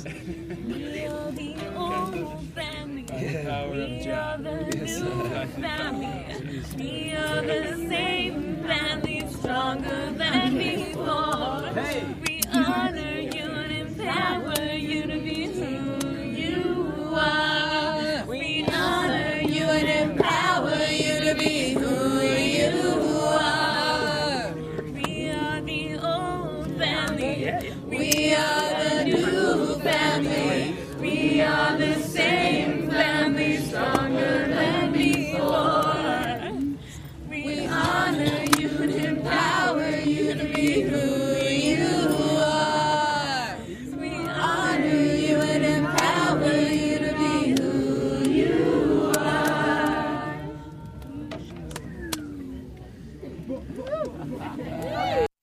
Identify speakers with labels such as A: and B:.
A: We are the old family. We are the new family. We are the same family, stronger than before. We honor you and empower you to be who you are. We honor you and empower you to be who you are. We are the old family. We are the new family. We are the same family, strong